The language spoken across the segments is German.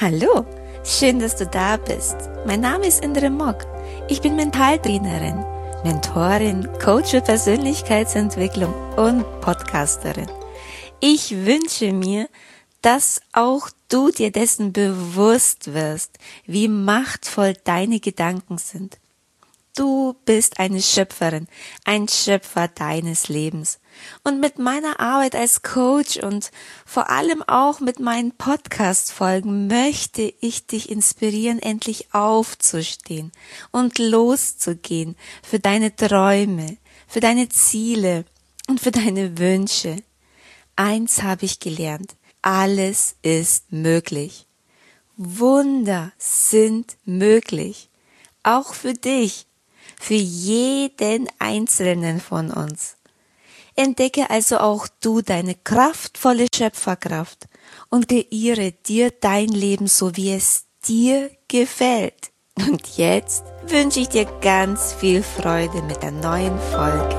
Hallo, schön, dass du da bist. Mein Name ist Indre Mock. Ich bin Mentaltrainerin, Mentorin, Coach für Persönlichkeitsentwicklung und Podcasterin. Ich wünsche mir, dass auch du dir dessen bewusst wirst, wie machtvoll deine Gedanken sind. Du bist eine Schöpferin, ein Schöpfer deines Lebens. Und mit meiner Arbeit als Coach und vor allem auch mit meinen Podcast-Folgen möchte ich dich inspirieren, endlich aufzustehen und loszugehen für deine Träume, für deine Ziele und für deine Wünsche. Eins habe ich gelernt: alles ist möglich. Wunder sind möglich. Auch für dich. Für jeden Einzelnen von uns. Entdecke also auch du deine kraftvolle Schöpferkraft und kreiere dir dein Leben so, wie es dir gefällt. Und jetzt wünsche ich dir ganz viel Freude mit der neuen Folge.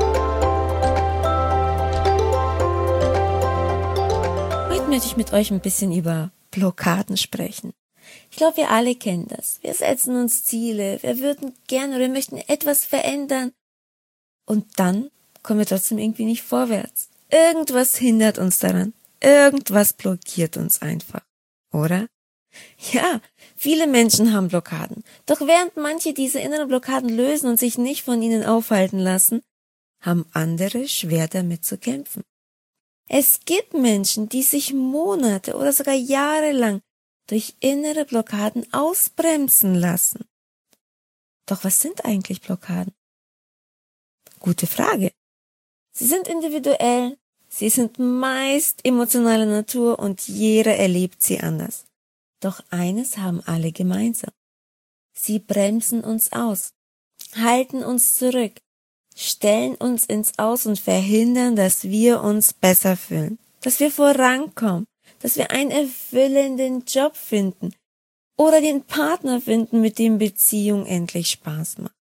Heute möchte ich mit euch ein bisschen über Blockaden sprechen. Ich glaube, wir alle kennen das. Wir setzen uns Ziele, wir würden gerne oder möchten etwas verändern und dann kommen wir trotzdem irgendwie nicht vorwärts. Irgendwas hindert uns daran, irgendwas blockiert uns einfach, oder? Ja, viele Menschen haben Blockaden, doch während manche diese inneren Blockaden lösen und sich nicht von ihnen aufhalten lassen, haben andere schwer damit zu kämpfen. Es gibt Menschen, die sich Monate oder sogar Jahre lang durch innere Blockaden ausbremsen lassen. Doch was sind eigentlich Blockaden? Gute Frage. Sie sind individuell, sie sind meist emotionaler Natur und jeder erlebt sie anders. Doch eines haben alle gemeinsam. Sie bremsen uns aus, halten uns zurück, stellen uns ins Aus und verhindern, dass wir uns besser fühlen, dass wir vorankommen, dass wir einen erfüllenden Job finden oder den Partner finden, mit dem Beziehung endlich Spaß macht.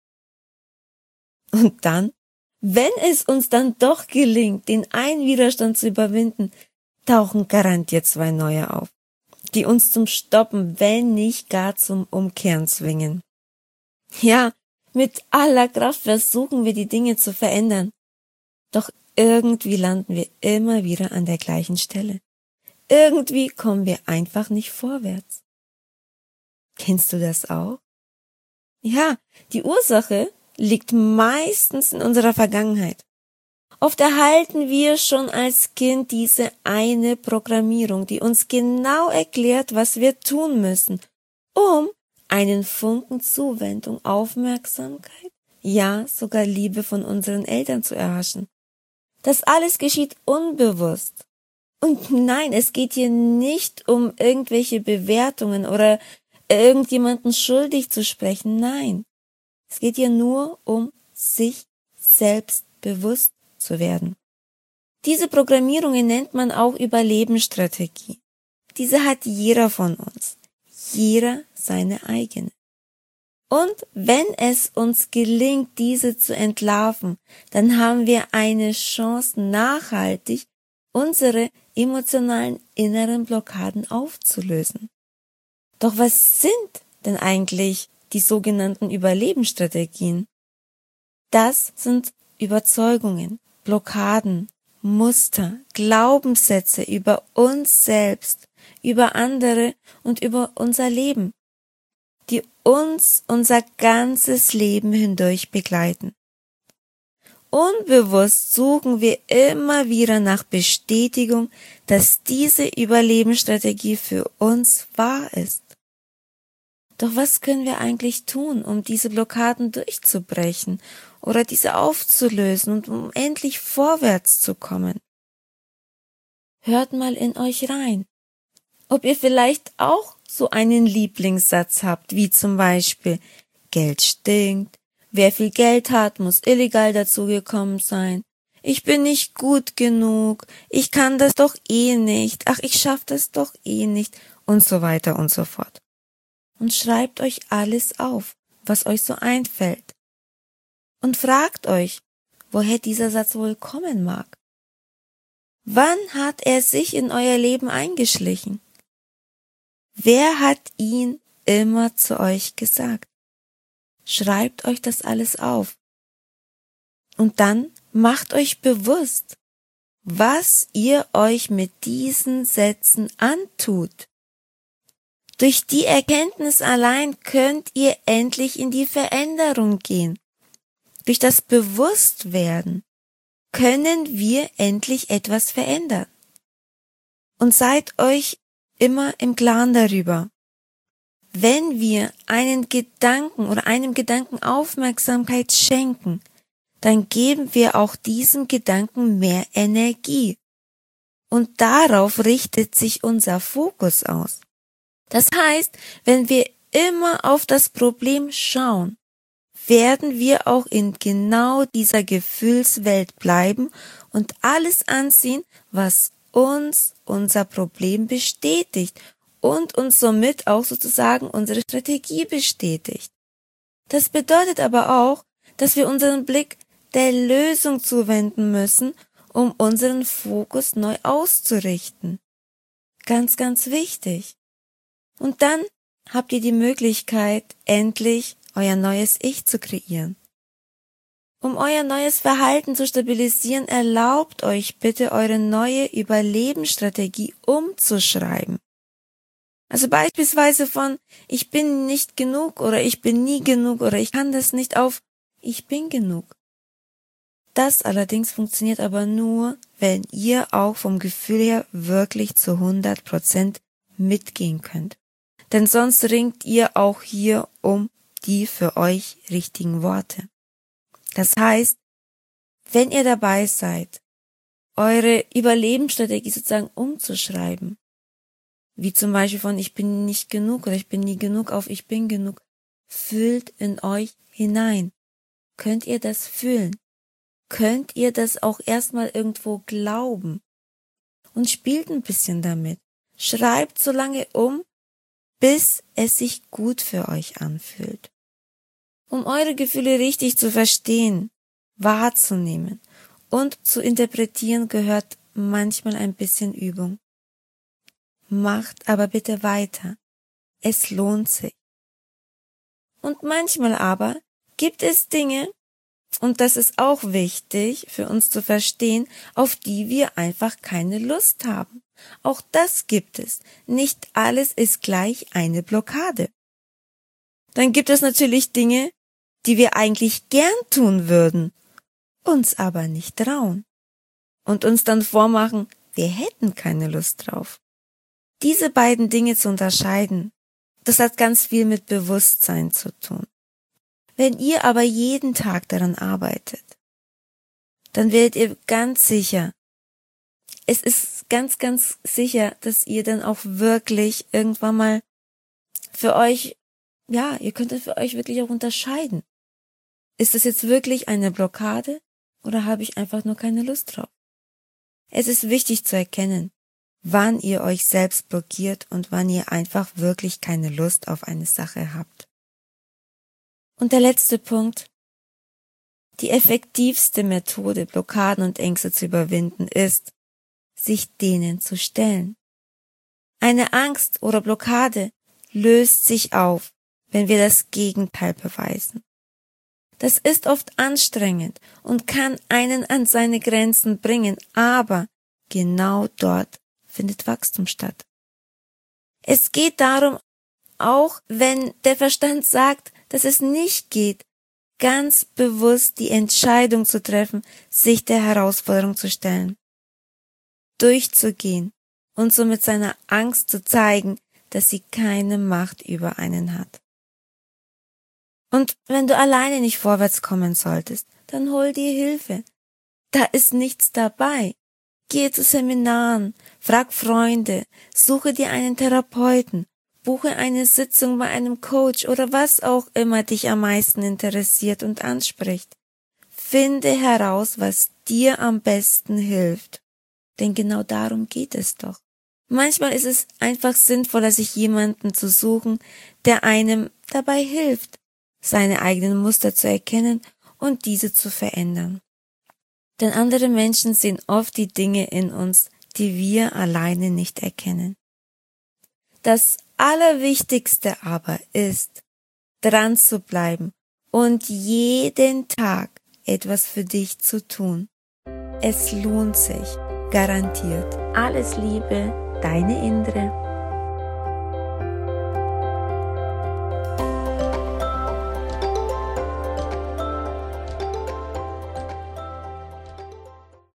Und dann, wenn es uns dann doch gelingt, den einen Widerstand zu überwinden, tauchen garantiert zwei neue auf, die uns zum Stoppen, wenn nicht gar zum Umkehren zwingen. Ja, mit aller Kraft versuchen wir die Dinge zu verändern, doch irgendwie landen wir immer wieder an der gleichen Stelle. Irgendwie kommen wir einfach nicht vorwärts. Kennst du das auch? Ja, die Ursache liegt meistens in unserer Vergangenheit. Oft erhalten wir schon als Kind diese eine Programmierung, die uns genau erklärt, was wir tun müssen, um einen Funken Zuwendung, Aufmerksamkeit, ja sogar Liebe von unseren Eltern zu erhaschen. Das alles geschieht unbewusst. Und nein, es geht hier nicht um irgendwelche Bewertungen oder irgendjemanden schuldig zu sprechen. Nein, es geht hier nur um sich selbst bewusst zu werden. Diese Programmierungen nennt man auch Überlebensstrategie. Diese hat jeder von uns. Jeder seine eigene. Und wenn es uns gelingt, diese zu entlarven, dann haben wir eine Chance, nachhaltig unsere emotionalen inneren Blockaden aufzulösen. Doch was sind denn eigentlich die sogenannten Überlebensstrategien? Das sind Überzeugungen, Blockaden, Muster, Glaubenssätze über uns selbst, über andere und über unser Leben, die uns unser ganzes Leben hindurch begleiten. Unbewusst suchen wir immer wieder nach Bestätigung, dass diese Überlebensstrategie für uns wahr ist. Doch was können wir eigentlich tun, um diese Blockaden durchzubrechen oder diese aufzulösen und um endlich vorwärts zu kommen? Hört mal in euch rein, ob ihr vielleicht auch so einen Lieblingssatz habt, wie zum Beispiel: Geld stinkt, wer viel Geld hat, muss illegal dazugekommen sein, ich bin nicht gut genug, ich kann das doch eh nicht, ach, ich schaff das doch eh nicht und so weiter und so fort. Und schreibt euch alles auf, was euch so einfällt. Und fragt euch, woher dieser Satz wohl kommen mag. Wann hat er sich in euer Leben eingeschlichen? Wer hat ihn immer zu euch gesagt? Schreibt euch das alles auf. Und dann macht euch bewusst, was ihr euch mit diesen Sätzen antut. Durch die Erkenntnis allein könnt ihr endlich in die Veränderung gehen. Durch das Bewusstwerden können wir endlich etwas verändern. Und seid euch immer im Klaren darüber. Wenn wir einen Gedanken oder einem Gedanken Aufmerksamkeit schenken, dann geben wir auch diesem Gedanken mehr Energie. Und darauf richtet sich unser Fokus aus. Das heißt, wenn wir immer auf das Problem schauen, werden wir auch in genau dieser Gefühlswelt bleiben und alles anziehen, was uns unser Problem bestätigt und uns somit auch sozusagen unsere Strategie bestätigt. Das bedeutet aber auch, dass wir unseren Blick der Lösung zuwenden müssen, um unseren Fokus neu auszurichten. Ganz, ganz wichtig. Und dann habt ihr die Möglichkeit, endlich euer neues Ich zu kreieren. Um euer neues Verhalten zu stabilisieren, erlaubt euch bitte, eure neue Überlebensstrategie umzuschreiben. Also beispielsweise von ich bin nicht genug oder ich bin nie genug oder ich kann das nicht auf ich bin genug. Das allerdings funktioniert aber nur, wenn ihr auch vom Gefühl her wirklich zu 100% mitgehen könnt. Denn sonst ringt ihr auch hier um die für euch richtigen Worte. Das heißt, wenn ihr dabei seid, eure Überlebensstrategie sozusagen umzuschreiben, wie zum Beispiel von ich bin nicht genug oder ich bin nie genug auf ich bin genug, fühlt in euch hinein. Könnt ihr das fühlen? Könnt ihr das auch erstmal irgendwo glauben? Und spielt ein bisschen damit. Schreibt so lange um, bis es sich gut für euch anfühlt. Um eure Gefühle richtig zu verstehen, wahrzunehmen und zu interpretieren, gehört manchmal ein bisschen Übung. Macht aber bitte weiter. Es lohnt sich. Und manchmal aber gibt es Dinge, und das ist auch wichtig für uns zu verstehen, auf die wir einfach keine Lust haben. Auch das gibt es. Nicht alles ist gleich eine Blockade. Dann gibt es natürlich Dinge, die wir eigentlich gern tun würden, uns aber nicht trauen und uns dann vormachen, wir hätten keine Lust drauf. Diese beiden Dinge zu unterscheiden, das hat ganz viel mit Bewusstsein zu tun. Wenn ihr aber jeden Tag daran arbeitet, dann werdet ihr ganz sicher, es ist ganz, ganz sicher, dass ihr dann auch wirklich irgendwann mal für euch, ja, ihr könnt es für euch wirklich auch unterscheiden. Ist das jetzt wirklich eine Blockade oder habe ich einfach nur keine Lust drauf? Es ist wichtig zu erkennen, wann ihr euch selbst blockiert und wann ihr einfach wirklich keine Lust auf eine Sache habt. Und der letzte Punkt. Die effektivste Methode, Blockaden und Ängste zu überwinden, ist, sich denen zu stellen. Eine Angst oder Blockade löst sich auf, wenn wir das Gegenteil beweisen. Das ist oft anstrengend und kann einen an seine Grenzen bringen, aber genau dort findet Wachstum statt. Es geht darum, auch wenn der Verstand sagt, dass es nicht geht, ganz bewusst die Entscheidung zu treffen, sich der Herausforderung zu stellen, durchzugehen und somit seiner Angst zu zeigen, dass sie keine Macht über einen hat. Und wenn du alleine nicht vorwärts kommen solltest, dann hol dir Hilfe. Da ist nichts dabei. Gehe zu Seminaren, frag Freunde, suche dir einen Therapeuten, buche eine Sitzung bei einem Coach oder was auch immer dich am meisten interessiert und anspricht. Finde heraus, was dir am besten hilft. Denn genau darum geht es doch. Manchmal ist es einfach sinnvoller, sich jemanden zu suchen, der einem dabei hilft, seine eigenen Muster zu erkennen und diese zu verändern. Denn andere Menschen sehen oft die Dinge in uns, die wir alleine nicht erkennen. Das Allerwichtigste aber ist, dran zu bleiben und jeden Tag etwas für dich zu tun. Es lohnt sich, garantiert. Alles Liebe, deine Indre.